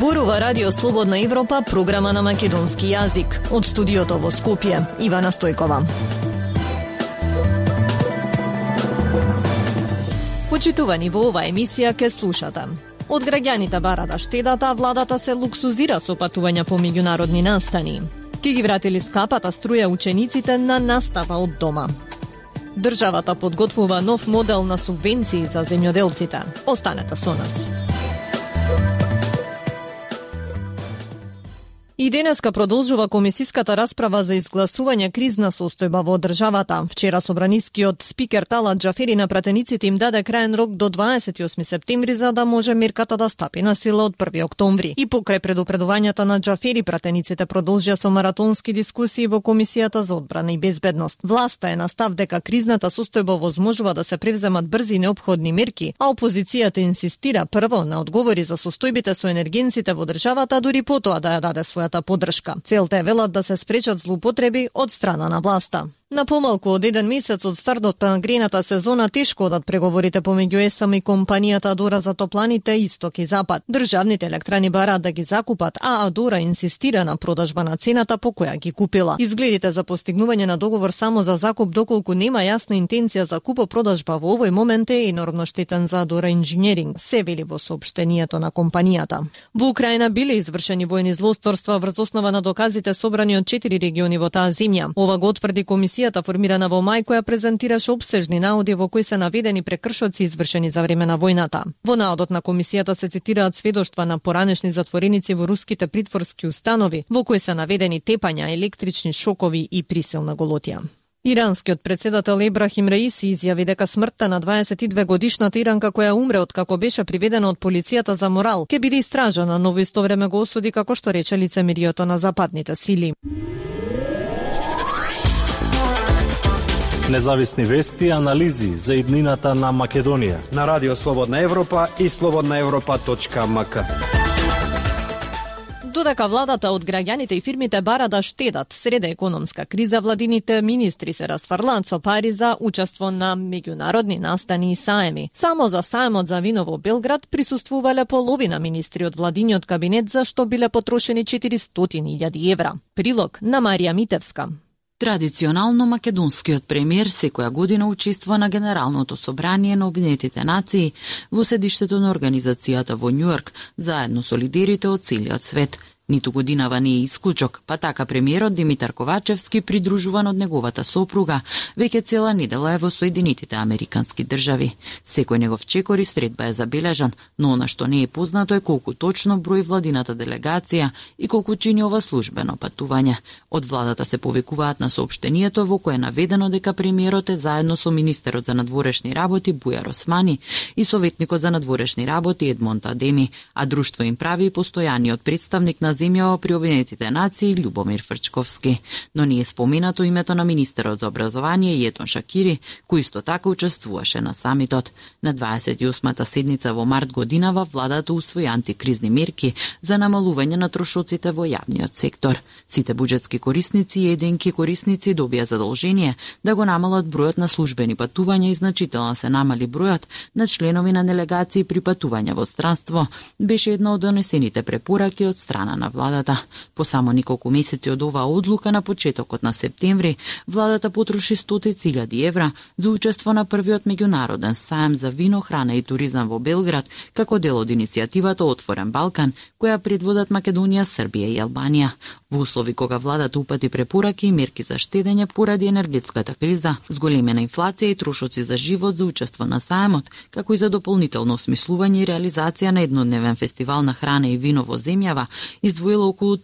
Зборува Радио Слободна Европа, програма на македонски јазик. Од студиото во Скопје, Ивана Стојкова. Почитувани, во оваа емисија ке слушате. Од граѓаните барата штедата, владата се луксузира со патувања по меѓународни настани. Ке ги вратили скапата струја учениците на настава од дома. Државата подготвува нов модел на субвенции за земјоделците. Останете со нас. И денеска продолжува комисиската расправа за изгласување кризна состојба во државата. Вчера собранискиот спикер Талат Џафери на пратениците им даде краен рок до 28 септември за да може мерката да стапи на сила од 1 октомври. И покрај предупредувањата на Џафери, пратениците продолжија со маратонски дискусии во Комисијата за одбрана и безбедност. Власта е на став дека кризната состојба возможува да се превземат брзи и неопходни мерки, а опозицијата инсистира прво на одговори за состојбите со енергенците во државата, дури потоа да ја даде својата поддршка. Целта е, велат, да се спречат злоупотреби од страна на власта. На помалку од 1 месец од стартот на грејната сезона тешко одат преговорите помеѓу ЕСМ и компанијата Адора за топланите Исток и Запад. Државните електрани бараат да ги закупат, а Адора инсистира на продажба на цената по која ги купила. Изгледите за постигнување на договор само за закуп, доколку нема јасна интенција за купо-продажба во овој момент, е енормно штетен за Адора Инженеринг, се вели во соопштението на компанијата. Во Украина биле извршени војни злосторства врз основа на доказите собрани од 4 региони во таа земја. Ова го утврди комисијата формирана во мај, која презентираше опсежни наоди во кои се наведени прекршоци извршени за време на војната. Во наодот на комисијата се цитираат сведоштва на поранешни затвореници во руските притворски установи, во кои се наведени тепања, електрични шокови и присилна голотија. Иранскиот председател Ебрахим Раиси изјави дека смртта на 22-годишната иранка која умре откако беше приведена од полицијата за морал ќе биде истражана, но во исто време го осуди како што рече лицемерието на западните сили. Независни вести и анализи за иднината на Македонија на Радио Слободна Европа и slobodnaevropa.mk. Додека владата од граѓаните и фирмите бара да штедат среде економска криза, владините министри се расфрлаат со пари за учество на меѓународни настани и саеми. Само за саемот за вино во Белград присуствувале половина министри од владиниот кабинет, за што биле потрошени 400.000 евра. Прилог на Марија Митевска. Традиционално македонскиот премиер секоја година учествува на Генералното собрание на Обединетите нации во седиштето на организацијата во Њујорк, заедно со лидерите од целиот свет. Ниту годинава не е исклучок, па така премиерот Димитар Ковачевски, придружуван од неговата сопруга, веќе цела недела е во Соединетите Американски држави. Секој негов чекор и средба е забележан, но она што не е познато е колку точно брои владината делегација и колку чини ова службено патување. Од владата се повикуваат на соопштението во кое е наведено дека премиерот е заедно со министерот за надворешни работи Бујар Османи и советникот за надворешни работи Едмонд Адеми, а друштво им прави и постојаниот представник на земјава при Обединетите нации Љубомир Фрчковски. Но не е споменато името на министерот за образование Јетон Шакири, кој исто така учествуваше на самитот. На 28-та седница во март годинава владата усвои антикризни мерки за намалување на трошоците во јавниот сектор. Сите буџетски корисници и еденки корисници добија задолжение да го намалат бројот на службени патувања и значително се намали бројот на членови на делегации при патувања во странство, беше една од донесените препораки од страна на владата. По само неколку месеци од оваа одлука на почетокот на септември, владата потроши 100.000 евра за учество на првиот меѓународен саем за вино, храна и туризам во Белград, како дел од иницијативата Отворен Балкан, која предводат Македонија, Србија и Албанија. Во услови кога владата упати препораки и мерки за штедење поради енергетската криза, зголемена инфлација и трошоци за живот за учество на саемот, како и за дополнително осмислување и реализација на еднодневен фестивал на храна и вино во земјава, издвоила околу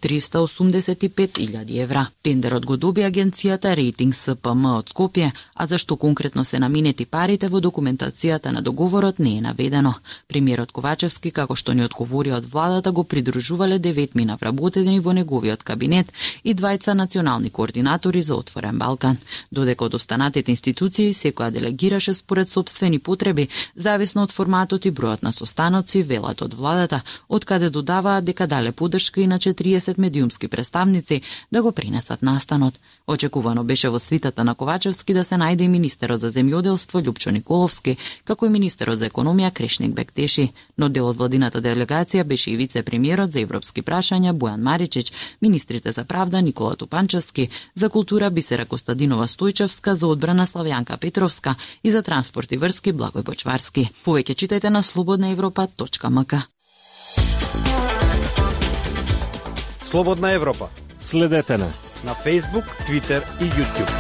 385.000 евра. Тендерот го доби агенцијата Рейтинг СПМ од Скопје, а зашто конкретно се наминети парите во документацијата на договорот не е наведено. Премиерот Ковачевски, како што ни одговори од владата, го придружувале 9 вработени во неговиот кабинет и 2 национални координатори за Отворен Балкан. Додека од останатите институции секоја делегираше според сопствени потреби, зависно од форматот и бројот на состаноци, велат од владата, од каде додаваат дека дале поддршка и на 40 медиумски представници да го принесат настанот. Очекувано беше во свитата на Ковачевски да се најде и министерот за земјоделство Љупчо Николовски, како и министерот за економија Крешник Бектеши, но дел од владината делегација беше и вице-премиерот за европски прашања Бојан Маричич, министрите за правда Никола Тупанчевски, за култура Бисера Костадинова Стојчевска, за одбрана Славјанка Петровска и за транспорт и врски Благој Бочварски. Повеќе читајте на slobodnaevropa.mk. Слободна Европа. Следете на Facebook, Twitter и YouTube.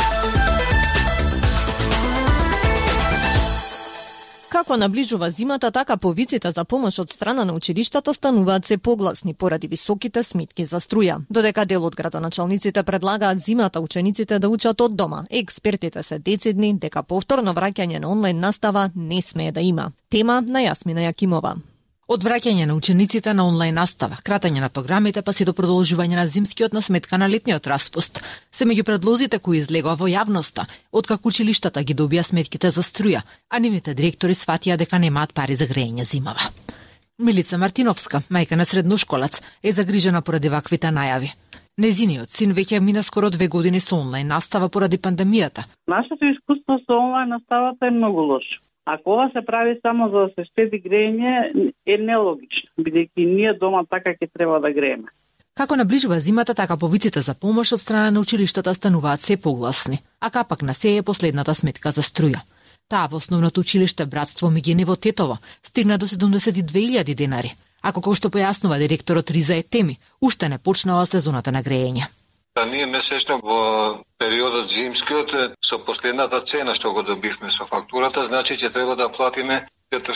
Како наближува зимата, така повиците за помош од страна на училиштата стануваат се погласни поради високите сметки за струја. Додека дел од градоначалниците предлагаат зимата учениците да учат од дома, експертите се децидни дека повторно враќање на онлайн настава не смее да има. Тема на Јасмина Јакимова. Од враќање на учениците на онлайн настава, кратање на програмите па се до продолжување на зимскиот на сметка на летниот распуст, се меѓу предлозите кои излегува во јавноста, откако училиштата ги добија сметките за струја, а нивните директори сватија дека немаат пари за грејење зимава. Милица Мартиновска, мајка на средношколац, е загрижена поради ваквите најави. Незиниот син веќе мина скоро 2 години со онлайн настава поради пандемијата. Нашето искуство со онлайн наставата е многу лошо. Ако ова се прави само за да се штеди грејење, е нелогично, бидејќи ние дома така ќе треба да грееме. Како наближува зимата, така повиците за помош од страна на училиштата стануваат се погласни, а капак на се е последната сметка за струја. Таа во основното училиште Братство Мигени во Тетово стигна до 72.000 денари, а како што појаснува директорот Риза Етеми, уште не почнала сезоната на грејење. Ние месечно во периодот зимскиот со последната цена што го добивме со фактурата, значи ќе треба да платиме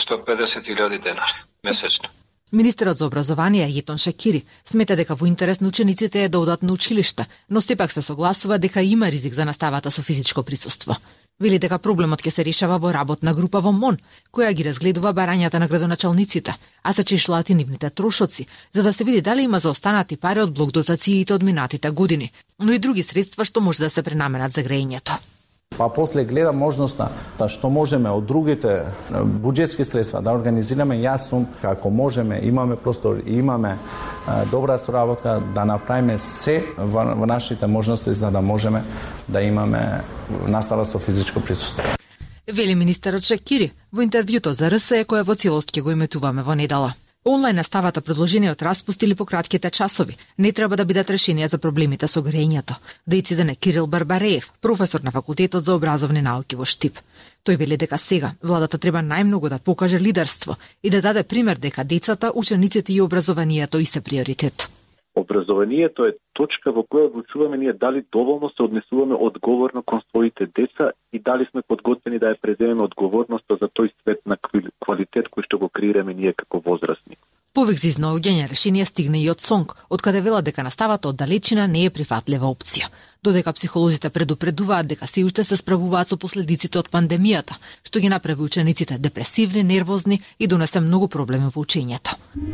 450.000 денари месечно. Министерот за образование Јетон Шакири смета дека во интерес на учениците е да одат на училиште, но сепак се согласува дека има ризик за наставата со физичко присуство. Вели дека проблемот ќе се решава во работна група во МОН, која ги разгледува барањата на градоначалниците, а се чешлаат и нивните трошоци, за да се види дали има заостанати пари од блок дотациите од минатите години, но и други средства што може да се пренаменат за грејењето. Па после гледа можноста што можеме од другите буџетски средства да организираме. Јас сум како можеме, имаме простор и имаме добра соработка да направиме се во нашите можности за да можеме да имаме настава со физичко присуство. Вели министерот Шакири во интервјуто за РСЕ кој во целост ќе го иметуваме во недела. Онлайн наставата предложениот распуст или пократките часови не треба да бидат решенија за проблемите со грејењето. Да ицидене Кирил Барбареев, професор на факултетот за образовни науки во Штип. Тој вели дека сега владата треба најмногу да покаже лидерство и да даде пример дека децата, учениците и образованието и се приоритет. Образованието е точка во која одлучуваме ние дали доволно се однесуваме одговорно кон своите деца и дали сме подготвени да ја преземеме одговорноста за тој свет на квалитет кој што го креираме ние како возрастни. Повик за изнаоѓање решение стигне и од СОНК, од вела дека наставата од далечина не е прифатлива опција. Додека психолозите предупредуваат дека се уште се справуваат со последиците од пандемијата, што ги направи учениците депресивни, нервозни и донесе многу проблеми во учењето.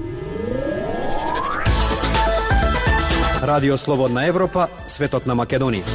Радио Слободна Европа, светот на Македонија.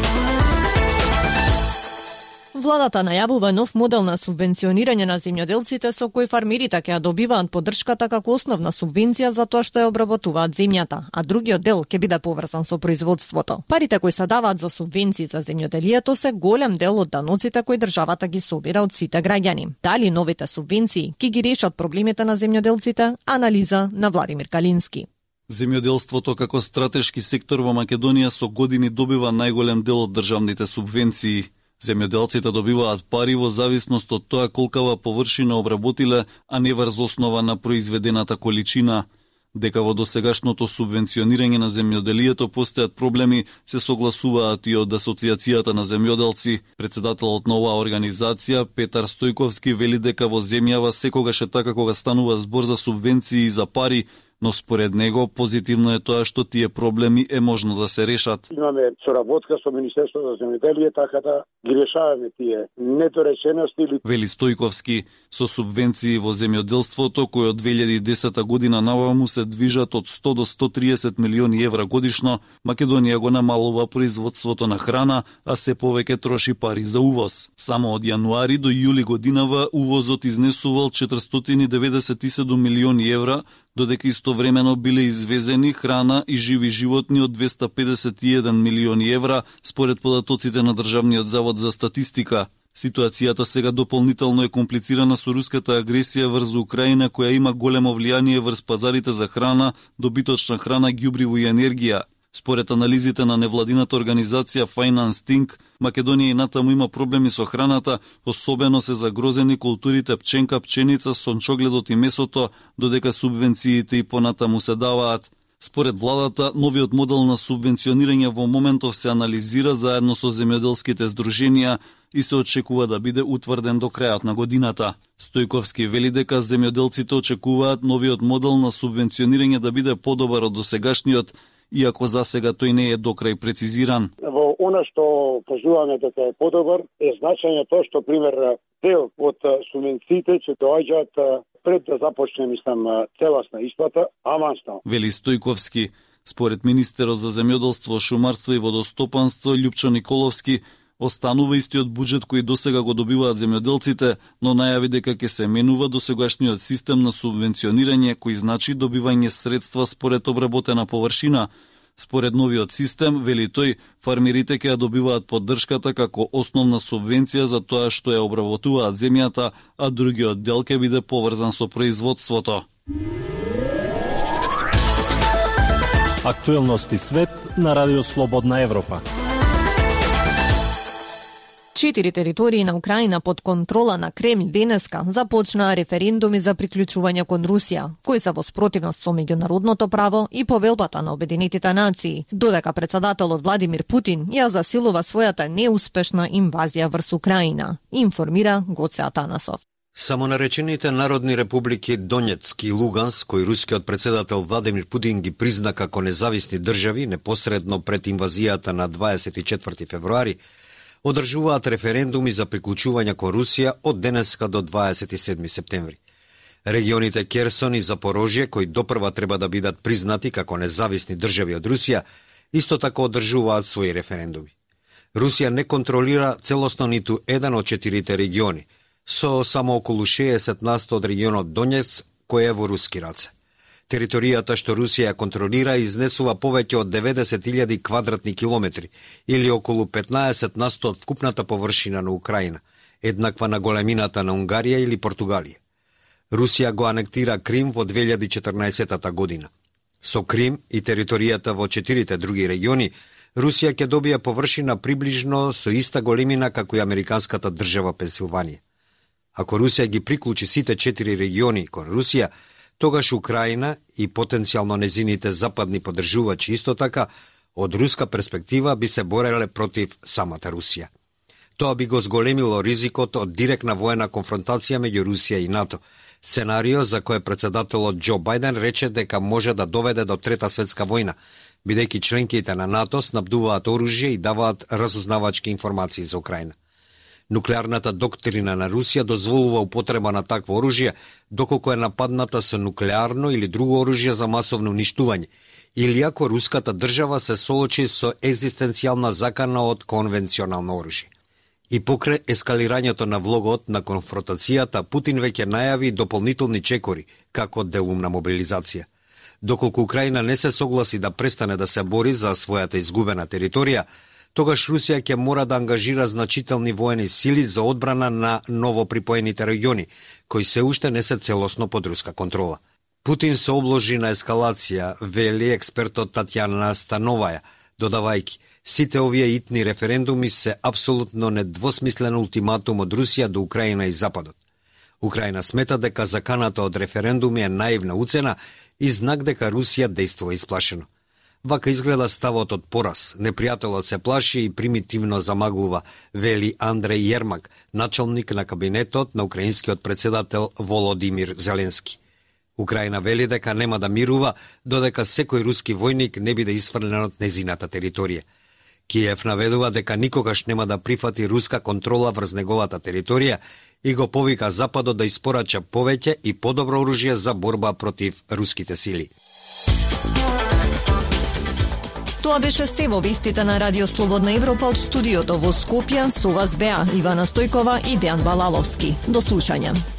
Владата најавува нов модел на субвенционирање на земјоделците со кој фармерите ќе ја добиваат поддршката како основна субвенција за тоа што ја обработуваат земјата, а другиот дел ќе биде поврзан со производството. Парите кои се даваат за субвенции за земјоделието се голем дел од даноците кои државата ги собира од сите граѓани. Дали новите субвенции ќе ги решат проблемите на земјоделците? Анализа на Владимир Калински. Земјоделството како стратешки сектор во Македонија со години добива најголем дел од државните субвенции. Земјоделците добиваат пари во зависност од тоа колкава површина обработиле, а не врз основа на произведената количина. Дека во досегашното субвенционирање на земјоделието постојат проблеми, се согласуваат и од Асоциацијата на земјоделци. Председателот на оваа организација, Петар Стојковски, вели дека во земјава секогаш е така кога станува збор за субвенции и за пари, но според него позитивно е тоа што тие проблеми е можно да се решат. Имаме соработка со Министерството за земјоделие, така да ги решаваме тие недоречености. Вели Стојковски, со субвенции во земјоделството кои од 2010 година наваму се движат од 100 до 130 милиони евра годишно, Македонија го намалува производството на храна, а се повеќе троши пари за увоз. Само од јануари до јули годинава увозот изнесувал 497 милиони евра, додека истовремено биле извезени храна и живи животни од 251 милиони евра, според податоците на Државниот завод за статистика. Ситуацијата сега дополнително е комплицирана со руската агресија врз Украина, која има големо влијание врз пазарите за храна, добиточна храна, ѓубриво и енергија. Според анализите на невладината организација Finance Think, Македонија и натаму има проблеми со храната, особено се загрозени културите пченка, пченица, сончогледот и месото, додека субвенциите и понатаму се даваат. Според владата, новиот модел на субвенционирање во моментов се анализира заедно со земјоделските здруженија и се очекува да биде утврден до крајот на годината. Стојковски вели дека земјоделците очекуваат новиот модел на субвенционирање да биде подобар од досегашниот, иако засега тој не е докрај прецизиран. Во она што кажуваме дека е подобар е значењето што пример дел од субвенциите ќе доаѓаат пред да започне целосна исплата авансно. Вели Стојковски. Според министерот за земјоделство, шумарство и водостопанство Љупчо Николовски, останува истиот буџет кој досега го добиваат земјоделците, но најави дека ќе се менува досегашниот систем на субвенционирање, кој значи добивање средства според обработена површина. Според новиот систем, вели тој, фармерите ќе добиваат поддршката како основна субвенција за тоа што ја обработуваат земјата, а другиот дел ќе биде поврзан со производството. Актуелности свет на Радио Слободна Европа. 4 територии на Украина под контрола на Кремљ денеска започнаа референдуми за приклучување кон Русија, кои се во спротивност со меѓународното право и повелбата на Обединетите нации, додека председателот Владимир Путин ја засилува својата неуспешна инвазија врз Украина, информира Гоце Атанасов. Самонаречените народни републики Донецк и Луганск, кои рускиот председател Владимир Путин ги призна како независни држави непосредно пред инвазијата на 24 февруари, одржуваат референдуми за приклучување кон Русија од денеска до 27 септември. Регионите Керсон и Запорожје, кои допрва треба да бидат признати како независни држави од Русија, исто така одржуваат своји референдуми. Русија не контролира целосно ниту еден од 4 региони, со само околу 60% од регионот Донецк, кој е во руски раце. Територијата што Русија контролира изнесува повеќе од 90.000 квадратни километри, или околу 15% од вкупната површина на Украина, еднаква на големината на Унгарија или Португалија. Русија го анектира Крим во 2014 година. Со Крим и територијата во 4 други региони, Русија ќе добија површина приближно со иста големина како и американската држава Пенсилванија. Ако Русија ги приклучи сите 4 региони кон Русија, тогаш Украина и потенцијално незините западни поддржувачи исто така, од руска перспектива би се бореле против самата Русија. Тоа би го зголемило ризикот од директна воена конфронтација меѓу Русија и НАТО, сценарио за кое председателот Џо Бајден рече дека може да доведе до Трета светска војна, бидејќи членките на НАТО снабдуваат оружје и даваат разузнавачки информации за Украина. Нуклеарната доктрина на Русија дозволува употреба на такво оружје доколку е нападната со нуклеарно или друго оружје за масовно уништување, или ако руската држава се соочи со екзистенцијална закана од конвенционално оружје. И покрај ескалирањето на влогот на конфронтацијата, Путин веќе најави дополнителни чекори како делум на мобилизација. Доколку Украина не се согласи да престане да се бори за својата изгубена територија, тогаш Русија ќе мора да ангажира значителни воени сили за одбрана на новоприпоените региони, кои се уште не се целосно под руска контрола. Путин се обложи на ескалација, вели експертот Татјана Становаја, додавајќи: сите овие итни референдуми се апсолутно недвосмислен ултиматум од Русија до Украина и Западот. Украина смета дека заканата од референдуми е наивна уцена и знак дека Русија дејствува исплашено. Вака изгледа ставот од пораз. Непријателот се плаши и примитивно замаглува, вели Андреј Јермак, началник на кабинетот на украинскиот председател Володимир Зеленски. Украина вели дека нема да мирува додека секој руски војник не биде исфрлен од незината територија. Киев наведува дека никогаш нема да прифати руска контрола врз неговата територија и го повика Западот да испорача повеќе и подобро оружје за борба против руските сили. Тоа беше се во вестите на Радио Слободна Европа од студиото во Скопје. Со вас беа Ивана Стојкова и Дејан Балаловски. До слушање.